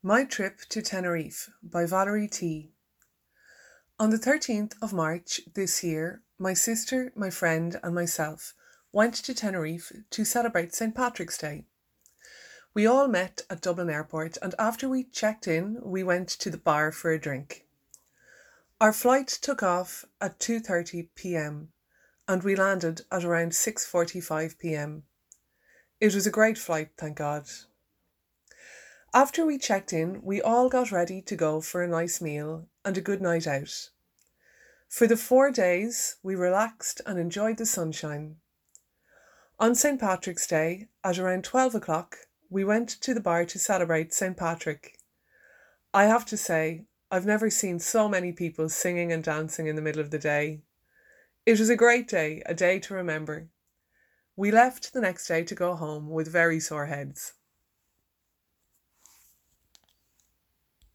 My Trip to Tenerife by Valerie T. On the 13th of March this year, my sister, my friend, and myself went to Tenerife to celebrate St. Patrick's Day. We all met at Dublin Airport, and after we checked in, we went to the bar for a drink. Our flight took off at 2:30 p.m. and we landed at around 6:45 p.m. It was a great flight, thank God. After we checked in, we all got ready to go for a nice meal and a good night out. For the 4 days, we relaxed and enjoyed the sunshine. On St. Patrick's Day, at around 12 o'clock, we went to the bar to celebrate St. Patrick. I have to say, I've never seen so many people singing and dancing in the middle of the day. It was a great day, a day to remember. We left the next day to go home with very sore heads.